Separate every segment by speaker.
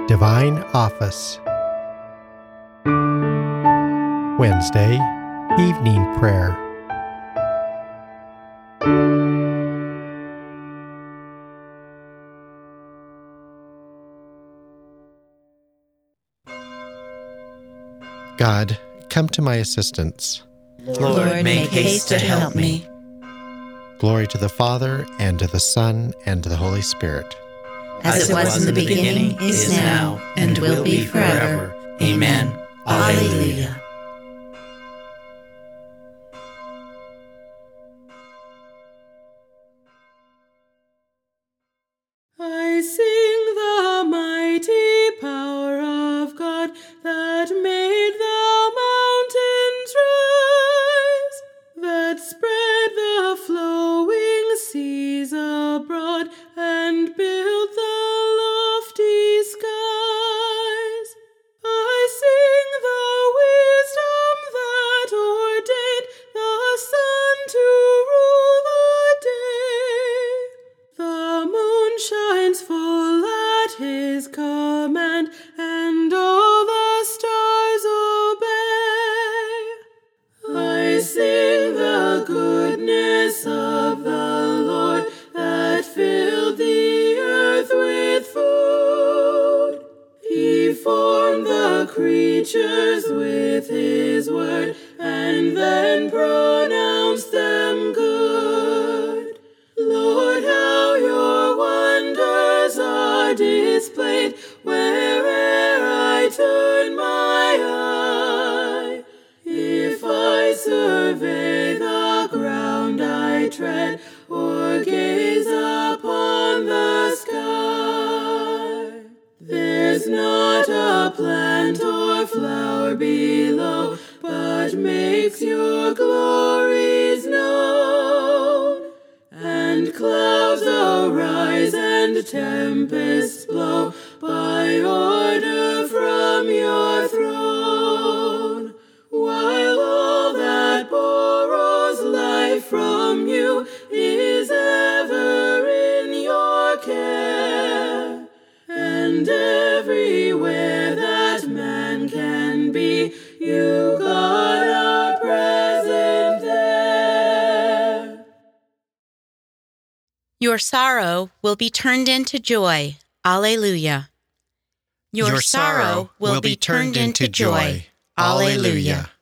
Speaker 1: Divine Office. Wednesday, Evening Prayer. God, come to my assistance.
Speaker 2: Lord, make haste to help me.
Speaker 1: Glory to the Father, and to the Son, and to the Holy Spirit.
Speaker 2: As it was in the beginning, is now, and will be forever. Amen. Alleluia.
Speaker 3: I sing the mighty power of God that made the mountains rise, that spread the flowing seas abroad and built the lofty skies. I sing the wisdom that ordained the sun to rule the day. The moon shines full at his command, and all the stars obey. I sing the goodness of the Lord that filled the earth with food. He formed the creatures with his word, and then pronounced them good. Lord, how your wonders are displayed where'er I turn my eye. If I survey the ground I tread, or gaze upon the sky, there's not a plant or flower below, but makes your glories known. And clouds arise and tempests blow by order from your throne, while all that borrows life from you is ever in your care. And everywhere that man can be, you, God, are present there.
Speaker 4: Your sorrow will be turned into joy. Alleluia.
Speaker 1: Your sorrow will be turned into joy. Alleluia.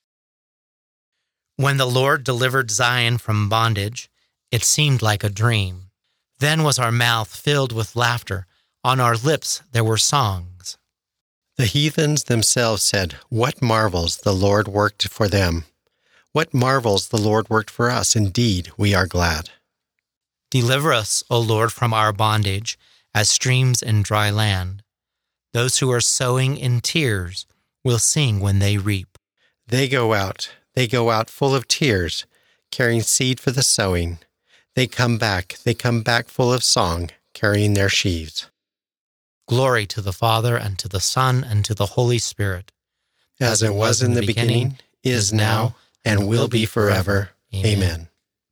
Speaker 5: When the Lord delivered Zion from bondage, it seemed like a dream. Then was our mouth filled with laughter. On our lips there were songs.
Speaker 1: The heathens themselves said, "What marvels the Lord worked for them! What marvels the Lord worked for us! Indeed, we are glad."
Speaker 5: Deliver us, O Lord, from our bondage, as streams in dry land. Those who are sowing in tears will sing when they reap.
Speaker 1: They go out full of tears, carrying seed for the sowing. They come back full of song, carrying their sheaves.
Speaker 5: Glory to the Father, and to the Son, and to the Holy Spirit.
Speaker 1: As it was in the beginning, is now, and will be forever. Amen.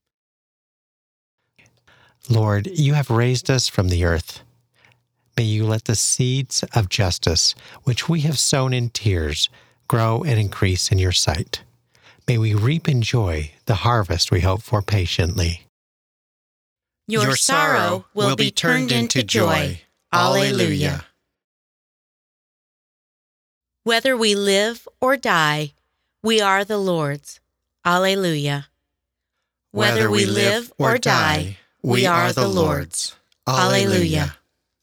Speaker 1: Lord, you have raised us from the earth. May you let the seeds of justice, which we have sown in tears, grow and increase in your sight. May we reap in joy the harvest we hope for patiently.
Speaker 4: Your sorrow will be turned into joy. Alleluia. Whether we live or die, we are the Lord's. Alleluia. Whether we live or die, we are the Lord's. Alleluia.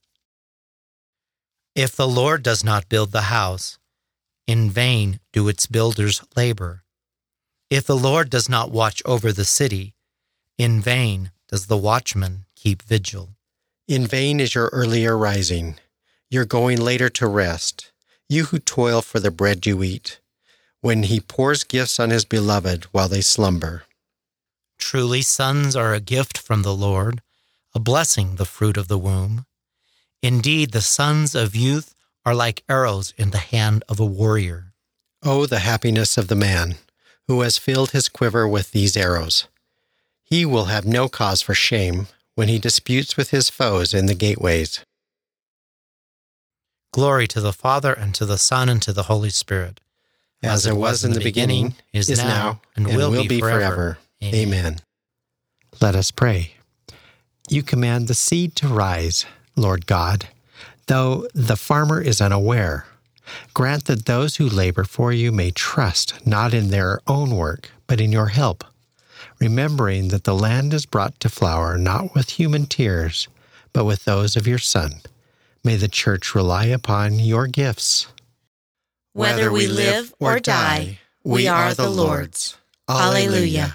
Speaker 5: If the Lord does not build the house, in vain do its builders labor. If the Lord does not watch over the city, in vain does the watchman keep vigil.
Speaker 1: In vain is your earlier rising, your going later to rest, you who toil for the bread you eat, when he pours gifts on his beloved while they slumber.
Speaker 5: Truly sons are a gift from the Lord, a blessing the fruit of the womb. Indeed, the sons of youth are like arrows in the hand of a warrior.
Speaker 1: Oh, the happiness of the man who has filled his quiver with these arrows. He will have no cause for shame when he disputes with his foes in the gateways.
Speaker 5: Glory to the Father, and to the Son, and to the Holy Spirit.
Speaker 1: As it was in the beginning, is now, and will be forever. Amen. Let us pray. You command the seed to rise, Lord God, though the farmer is unaware. Grant that those who labor for you may trust not in their own work, but in your help, remembering that the land is brought to flower not with human tears, but with those of your Son. May the Church rely upon your gifts.
Speaker 4: Whether we live or die, we are the Lord's. Alleluia.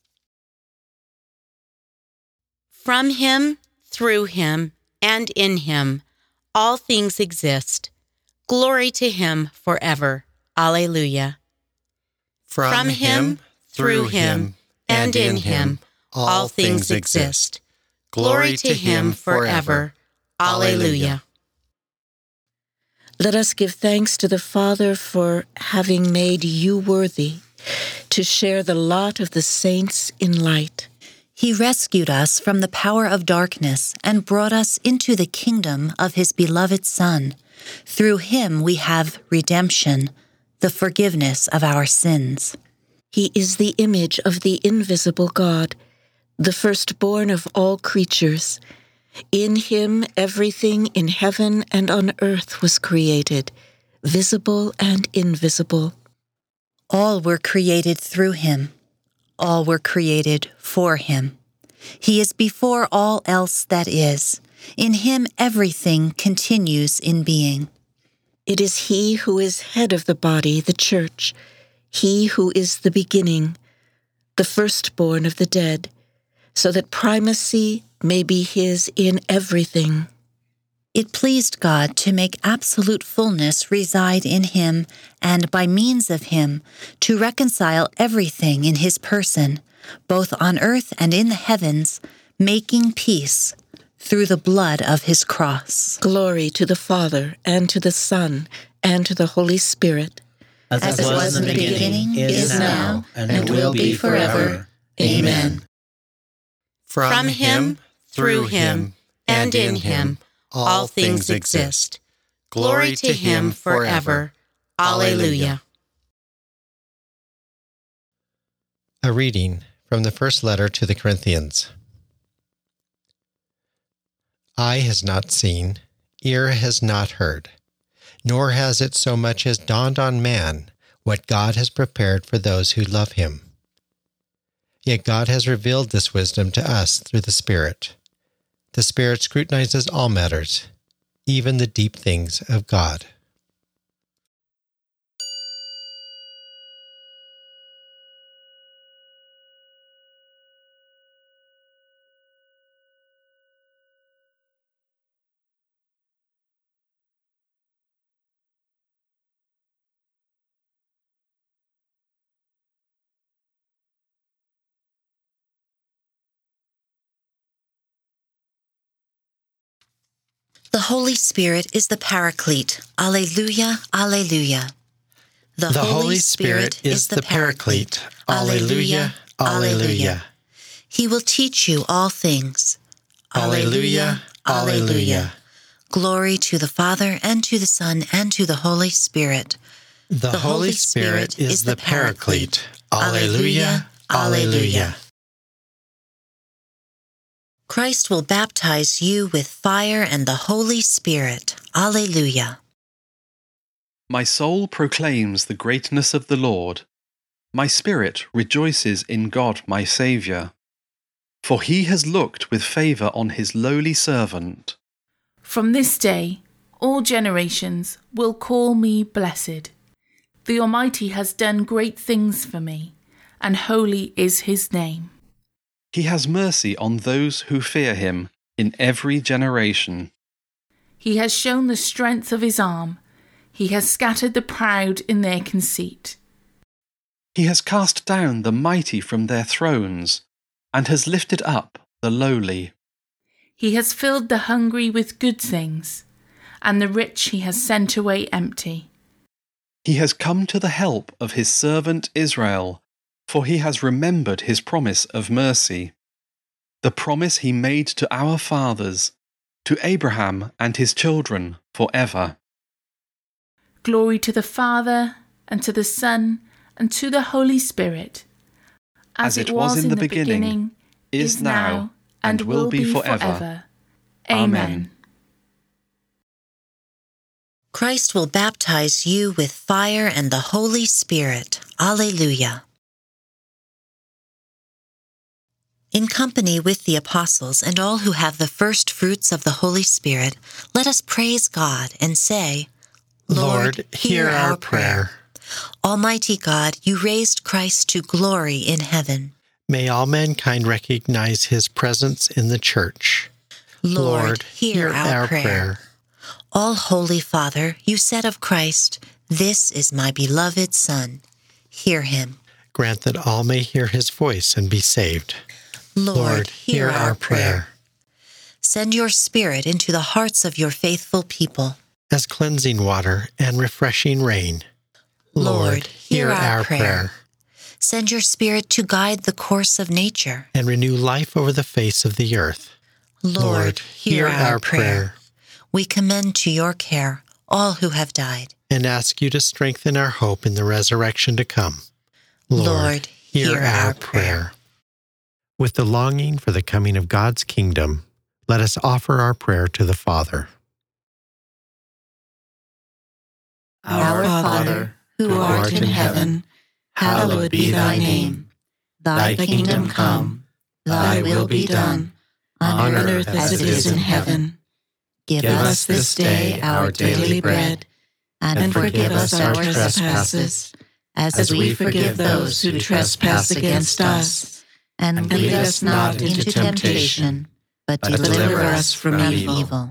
Speaker 4: From him, through him, and in him, all things exist. Glory to him forever. Alleluia. From him, through him, and in him, all things exist. Glory to him forever. Alleluia.
Speaker 2: Let us give thanks to the Father for having made you worthy to share the lot of the saints in light.
Speaker 6: He rescued us from the power of darkness and brought us into the kingdom of his beloved Son. Through him we have redemption, the forgiveness of our sins.
Speaker 2: He is the image of the invisible God, the firstborn of all creatures. In him everything in heaven and on earth was created, visible and invisible.
Speaker 6: All were created through him. All were created for him. He is before all else that is. In him everything continues in being.
Speaker 2: It is he who is head of the body, the church, he who is the beginning, the firstborn of the dead, so that primacy may be his in everything.
Speaker 6: It pleased God to make absolute fullness reside in him, and by means of him to reconcile everything in his person, both on earth and in the heavens, making peace through the blood of his cross.
Speaker 2: Glory to the Father, and to the Son, and to the Holy Spirit.
Speaker 6: As it was in the beginning, is now, and will be forever. Amen.
Speaker 4: From him, through him, and in him, all things exist. Glory to him forever. Alleluia.
Speaker 1: A reading from the first letter to the Corinthians. Eye has not seen, ear has not heard, nor has it so much as dawned on man what God has prepared for those who love him. Yet God has revealed this wisdom to us through the Spirit. The Spirit scrutinizes all matters, even the deep things of God.
Speaker 6: The Holy Spirit is the Paraclete. Alleluia, alleluia.
Speaker 1: The Holy Spirit is the Paraclete. Alleluia, alleluia.
Speaker 6: He will teach you all things.
Speaker 1: Alleluia, alleluia.
Speaker 6: Glory to the Father, and to the Son, and to the Holy Spirit.
Speaker 1: The Holy Spirit is the Paraclete. Alleluia, alleluia.
Speaker 6: Christ will baptize you with fire and the Holy Spirit. Alleluia.
Speaker 7: My soul proclaims the greatness of the Lord. My spirit rejoices in God my Saviour. For he has looked with favour on his lowly servant.
Speaker 3: From this day, all generations will call me blessed. The Almighty has done great things for me, and holy is his name.
Speaker 7: He has mercy on those who fear him in every generation.
Speaker 3: He has shown the strength of his arm. He has scattered the proud in their conceit.
Speaker 7: He has cast down the mighty from their thrones, and has lifted up the lowly.
Speaker 3: He has filled the hungry with good things, and the rich he has sent away empty.
Speaker 7: He has come to the help of his servant Israel, for he has remembered his promise of mercy, the promise he made to our fathers, to Abraham and his children forever.
Speaker 3: Glory to the Father, and to the Son, and to the Holy Spirit,
Speaker 7: as it was in the beginning, is now, and will be forever. Amen.
Speaker 6: Christ will baptize you with fire and the Holy Spirit. Alleluia. In company with the apostles and all who have the first fruits of the Holy Spirit, let us praise God and say,
Speaker 1: Lord, hear our prayer.
Speaker 6: Almighty God, you raised Christ to glory in heaven.
Speaker 1: May all mankind recognize his presence in the church.
Speaker 6: Lord, hear our prayer. All Holy Father, you said of Christ, "This is my beloved Son. Hear him."
Speaker 1: Grant that all may hear his voice and be saved.
Speaker 6: Lord, hear our prayer. Send your Spirit into the hearts of your faithful people,
Speaker 1: as cleansing water and refreshing rain.
Speaker 6: Lord, hear our prayer. Send your Spirit to guide the course of nature,
Speaker 1: and renew life over the face of the earth.
Speaker 6: Lord, hear our prayer. We commend to your care all who have died,
Speaker 1: and ask you to strengthen our hope in the resurrection to come.
Speaker 6: Lord, hear our prayer.
Speaker 1: With the longing for the coming of God's kingdom, let us offer our prayer to the Father.
Speaker 2: Our Father, who art in heaven, hallowed be thy name. Thy kingdom come, thy will be done, on earth as it is in heaven. Give us this day our daily bread, and forgive us our trespasses, as we forgive those who trespass against us. And lead us not into temptation, but deliver us from evil.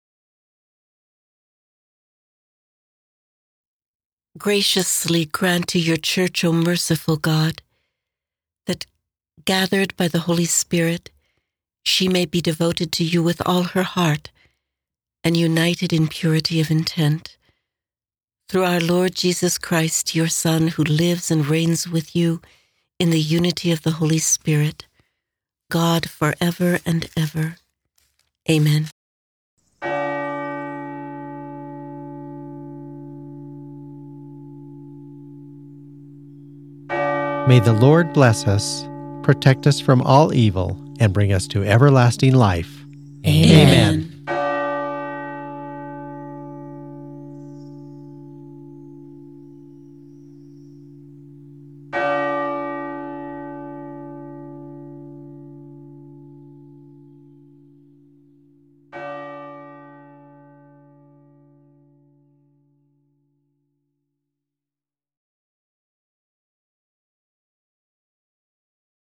Speaker 2: Graciously grant to your church, O merciful God, that, gathered by the Holy Spirit, she may be devoted to you with all her heart and united in purity of intent. Through our Lord Jesus Christ, your Son, who lives and reigns with you in the unity of the Holy Spirit, God forever and ever. Amen.
Speaker 1: May the Lord bless us, protect us from all evil, and bring us to everlasting life.